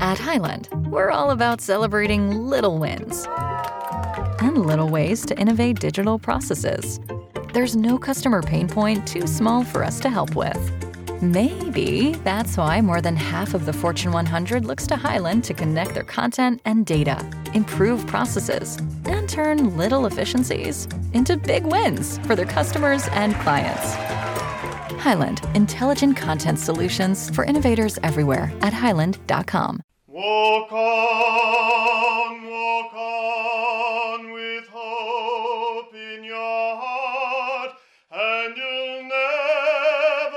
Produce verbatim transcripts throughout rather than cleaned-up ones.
At Highland, we're all about celebrating little wins and little ways to innovate digital processes. There's no customer pain point too small for us to help with. Maybe that's why more than half of the Fortune one hundred looks to Highland to connect their content and data, improve processes, and turn little efficiencies into big wins for their customers and clients. Highland, intelligent content solutions for innovators everywhere at highland dot com. Walk on, walk on with hope in your heart, and you'll never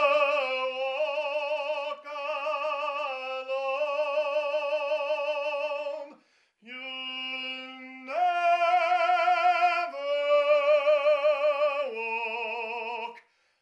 walk alone. You'll never walk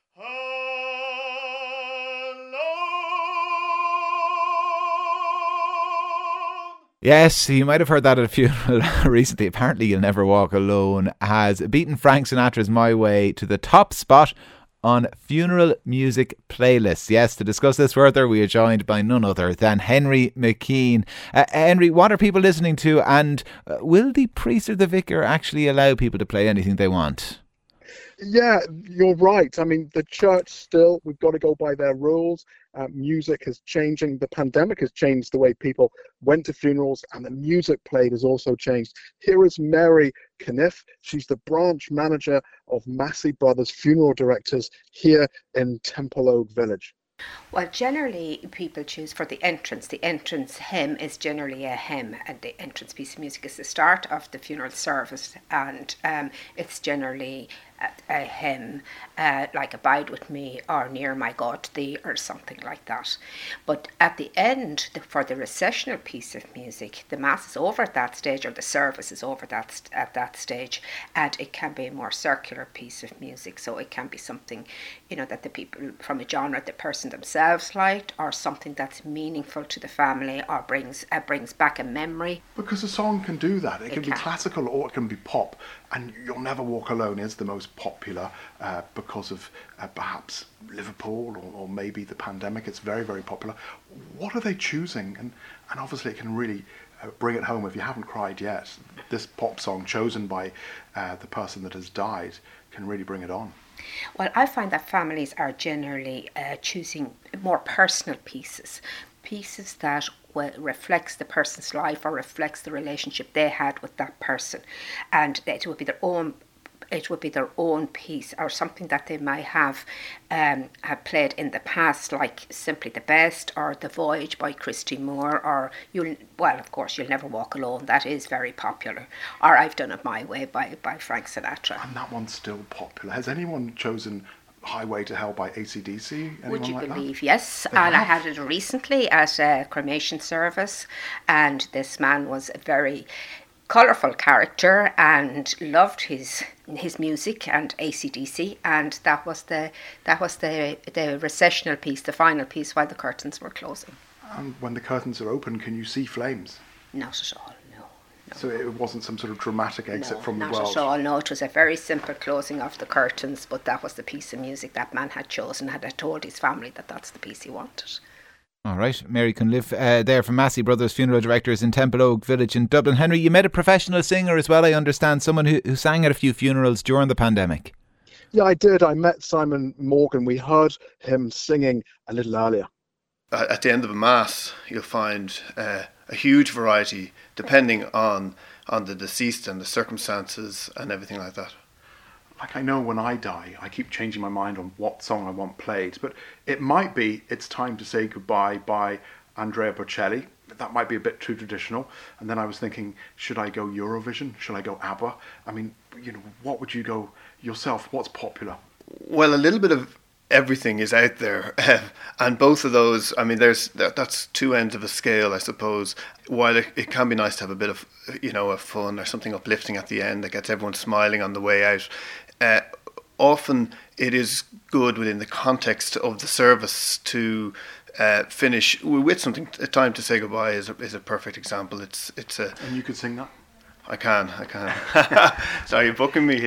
Yes, you might have heard that at a funeral recently. Apparently You'll Never Walk Alone has beaten Frank Sinatra's My Way to the top spot on funeral music playlists. Yes, to discuss this further, we are joined by none other than Henry McKean. Uh, Henry, what are people listening to, and uh, will the priest or the vicar actually allow people to play anything they want? Yeah, you're right. I mean, the church still, we've got to go by their rules. Uh, music is changing. The pandemic has changed the way people went to funerals, and the music played has also changed. Here is Mary Caniff. She's the branch manager of Massey Brothers Funeral Directors here in Temple Oak Village. Well, generally people choose for the entrance. The entrance hymn is generally a hymn, and the entrance piece of music is the start of the funeral service, and um, it's generally a, a hymn uh, like Abide With Me or Near My God Thee or something like that. But at the end, the, for the recessional piece of music, the mass is over at that stage, or the service is over that at that stage, and it can be a more circular piece of music. So it can be something, you know, that the people from a genre the person themselves liked, or something that's meaningful to the family, or brings uh, brings back a memory. Because a song can do that. It, It can, can. be classical or it can be pop. And You'll Never Walk Alone is the most popular uh, because of uh, perhaps Liverpool or, or maybe the pandemic. It's very, very popular. What are they choosing? And, and obviously it can really uh, bring it home if you haven't cried yet. This pop song chosen by uh, the person that has died can really bring it on. Well, I find that families are generally uh, choosing more personal pieces, pieces that well, reflects the person's life or reflects the relationship they had with that person, and it would be their own. It would be their own piece, or something that they might have um, have played in the past, like Simply the Best or The Voyage by Christy Moore, or you'll well, of course, You'll Never Walk Alone. That is very popular. Or I've Done It My Way by by Frank Sinatra. And that one's still popular. Has anyone chosen Highway to Hell by A C D C? Anyone Would you like believe? That? Yes. They And I have. had it recently at a cremation service, and this man was a very colourful character and loved his his music and A C D C, and that was the that was the the recessional piece, the final piece, while the curtains were closing. And when the curtains are open, can you see flames? Not at all. No. No. So it wasn't some sort of dramatic exit No, from the not world. at all. No, it was a very simple closing of the curtains, but that was the piece of music that man had chosen, had told his family that that's the piece he wanted. All right, Mary Cunliffe uh, there from Massey Brothers Funeral Directors in Temple Oak Village in Dublin. Henry, you met a professional singer as well, I understand, someone who, who sang at a few funerals during the pandemic. Yeah, I did. I met Simon Morgan. We heard him singing a little earlier. At the end of a mass, you'll find uh, a huge variety depending on on the deceased and the circumstances and everything like that. Like, I know when I die, I keep changing my mind on what song I want played, but it might be It's Time to Say Goodbye by Andrea Bocelli. That might be a bit too traditional. And then I was thinking, should I go Eurovision? Should I go ABBA? I mean, you know, what would you go yourself? What's popular? Well, a little bit of everything is out there, and both of those, I mean, there's that, that's two ends of a scale, I suppose. While it, it can be nice to have a bit of, you know, a fun or something uplifting at the end that gets everyone smiling on the way out, uh, often it is good within the context of the service to uh, finish with something. A Time to Say Goodbye is a, is a perfect example. It's it's a. And you could sing that? I can, I can. Sorry, you're booking me.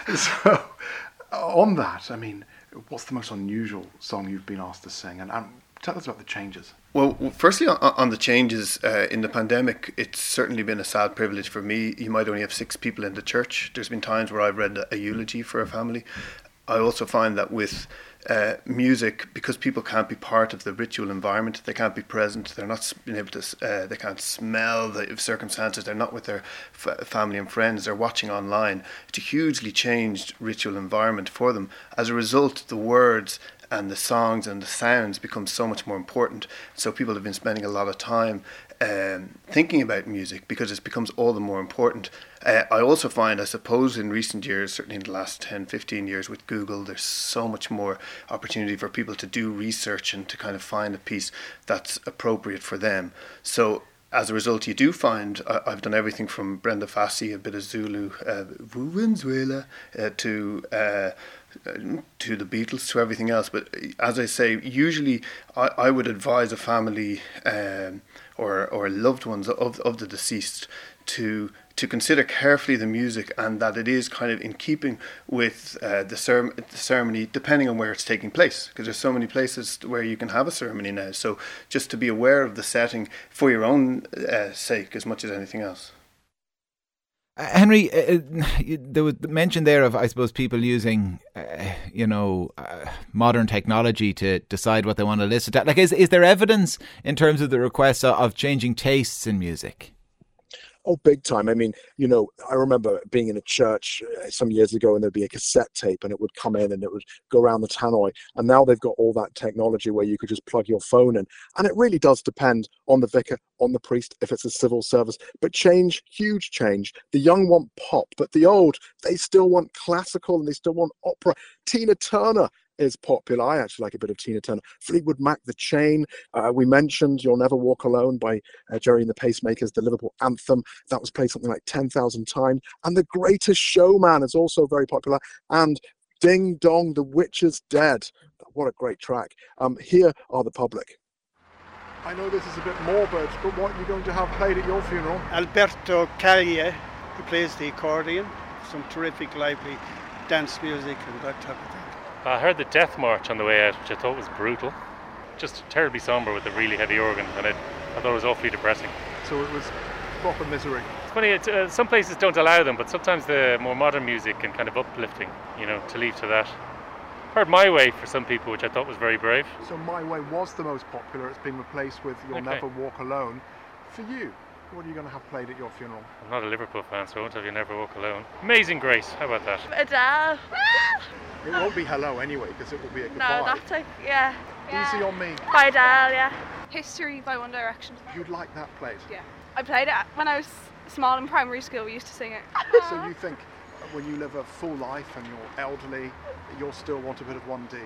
So, on that, I mean, what's the most unusual song you've been asked to sing? And, and Tell us about the changes. Well, firstly, on, on the changes uh, in the pandemic, it's certainly been a sad privilege for me. You might only have six people in the church. There's been times where I've read a, a eulogy for a family. I also find that with uh, music, because people can't be part of the ritual environment, they can't be present, they're not being able to, uh, they can't smell the circumstances, they're not with their f- family and friends, they're watching online. It's a hugely changed ritual environment for them. As a result, the words and the songs and the sounds become so much more important. So people have been spending a lot of time um, thinking about music because it becomes all the more important. Uh, I also find, I suppose, in recent years, certainly in the last ten, fifteen years with Google, there's so much more opportunity for people to do research and to kind of find a piece that's appropriate for them. So as a result, you do find, uh, I've done everything from Brenda Fassie, a bit of Zulu, uh, Venezuela, uh, to uh, to the Beatles, to everything else. But as I say, usually I, I would advise a family um, or or loved ones of of the deceased to to consider carefully the music, and that it is kind of in keeping with uh, the, cer- the ceremony, depending on where it's taking place, because there's so many places where you can have a ceremony now. So just to be aware of the setting for your own uh, sake as much as anything else. Uh, Henry, uh, there was mention there of, I suppose, people using, uh, you know, uh, modern technology to decide what they want to listen to. Like, is is there evidence in terms of the requests of, of changing tastes in music? Oh, big time. I mean, you know, I remember being in a church some years ago and there'd be a cassette tape and it would come in and it would go around the tannoy. And now they've got all that technology where you could just plug your phone in. And it really does depend on the vicar, on the priest, if it's a civil service. But change, huge change. The young want pop, but the old, they still want classical and they still want opera. Tina Turner is popular. I actually like a bit of Tina Turner. Fleetwood Mac, The Chain. Uh, we mentioned You'll Never Walk Alone by uh, Gerry and the Pacemakers, the Liverpool anthem. That was played something like ten thousand times. And The Greatest Showman is also very popular. And Ding Dong, The Witch is Dead. What a great track. Um, here are the public. I know this is a bit morbid, but what are you going to have played at your funeral? Alberto Caglie, who plays the accordion. Some terrific, lively dance music and that type of thing. I heard the Death March on the way out, which I thought was brutal. Just terribly sombre with a really heavy organ, and it, I thought it was awfully depressing. So it was proper misery. It's funny, it's, uh, some places don't allow them, but sometimes the more modern music can kind of uplifting, you know, to leave to that. Heard My Way for some people, which I thought was very brave. So My Way was the most popular. It's been replaced with You'll Okay. Never Walk Alone. For you, what are you going to have played at your funeral? I'm not a Liverpool fan, so I won't have You Never Walk Alone. Amazing Grace, how about that? Adele. It won't be Hello anyway, because it will be a No, goodbye. that's like, yeah. Easy on Me. By Adele, yeah. History by One Direction. You'd like that played? Yeah. I played it when I was small in primary school. We used to sing it. So you think when you live a full life and you're elderly, you'll still want a bit of one D?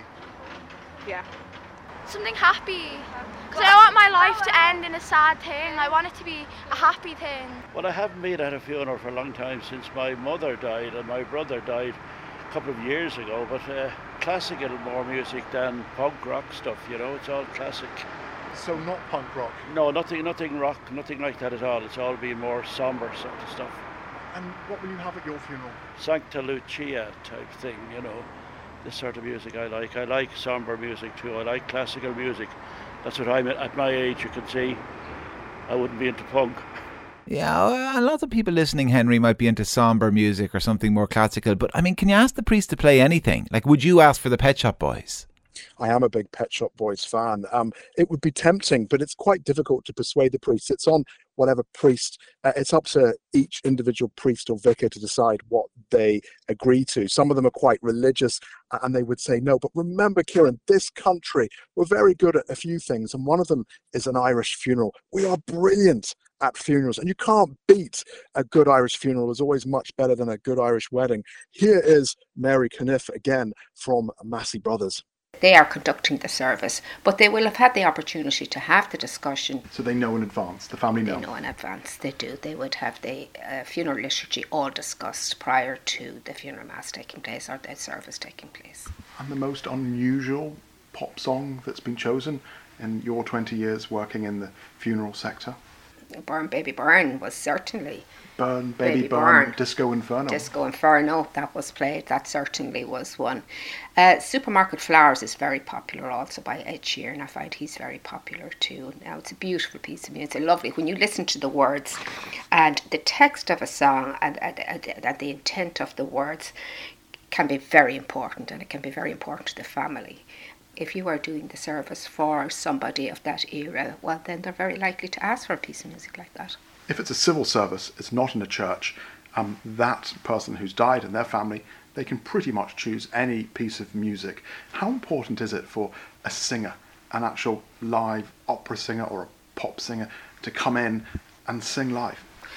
Yeah. Something happy. Because I don't want my life to end in a sad thing. I want it to be a happy thing. Well, I haven't been at a funeral for a long time since my mother died and my brother died a couple of years ago, but uh, classical more music than punk rock stuff, you know, it's all classic. So not punk rock? No, nothing nothing rock, nothing like that at all. It's all been more somber sort of stuff. And what will you have at your funeral? Sancta Lucia type thing, you know, this sort of music I like. I like somber music too, I like classical music. That's what I'm at, at my age, you can see. I wouldn't be into punk. Yeah, a lot of people listening, Henry, might be into sombre music or something more classical. But, I mean, can you ask the priest to play anything? Like, would you ask for the Pet Shop Boys? I am a big Pet Shop Boys fan. Um, it would be tempting, but it's quite difficult to persuade the priest. It's on whatever priest. Uh, it's up to each individual priest or vicar to decide what they agree to. Some of them are quite religious uh, and they would say no. But remember, Kieran, this country, we're very good at a few things. And one of them is an Irish funeral. We are brilliant at funerals. And you can't beat a good Irish funeral. It's always much better than a good Irish wedding. Here is Mary Caniff again from Massey Brothers. They are conducting the service, but they will have had the opportunity to have the discussion. So they know in advance, the family know? They know in advance, they do. They would have the uh, funeral liturgy all discussed prior to the funeral mass taking place or the service taking place. And the most unusual pop song that's been chosen in your twenty years working in the funeral sector? Burn Baby Burn was certainly Burn Baby, Baby Burn, Burn. Disco Inferno. Disco Inferno, that was played. That certainly was one. Uh, Supermarket Flowers is very popular also by Ed Sheeran. I find he's very popular too. Now, it's a beautiful piece of music, lovely. When you listen to the words and the text of a song and, and, and, and the intent of the words can be very important, and it can be very important to the family. If you are doing the service for somebody of that era, well, then they're very likely to ask for a piece of music like that. If it's a civil service, it's not in a church, um, that person who's died and their family, they can pretty much choose any piece of music. How important is it for a singer, an actual live opera singer or a pop singer, to come in and sing live?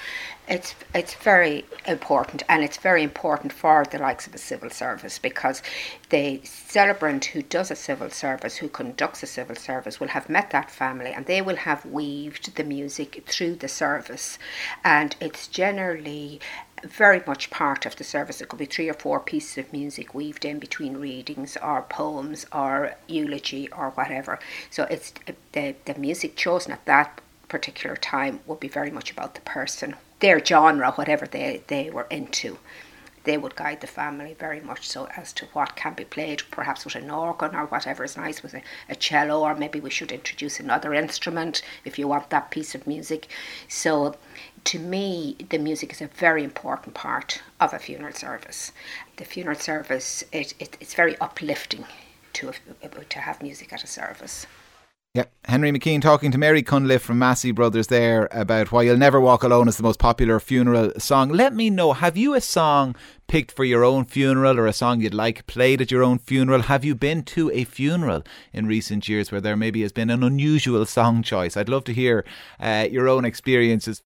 It's it's very important, and it's very important for the likes of a civil service, because the celebrant who does a civil service, who conducts a civil service, will have met that family, and they will have weaved the music through the service, and it's generally very much part of the service. It could be three or four pieces of music weaved in between readings or poems or eulogy or whatever. So it's the the music chosen at that particular time will be very much about the person, their genre, whatever they, they were into. They would guide the family very much so as to what can be played, perhaps with an organ or whatever is nice, with a, a cello, or maybe we should introduce another instrument if you want that piece of music. So to me, the music is a very important part of a funeral service. The funeral service, it, it it's very uplifting to, to have music at a service. Yeah, Henry McKean talking to Mary Cunliffe from Massey Brothers there about Why You'll Never Walk Alone is the most popular funeral song. Let me know, have you a song picked for your own funeral, or a song you'd like played at your own funeral? Have you been to a funeral in recent years where there maybe has been an unusual song choice? I'd love to hear uh, your own experiences.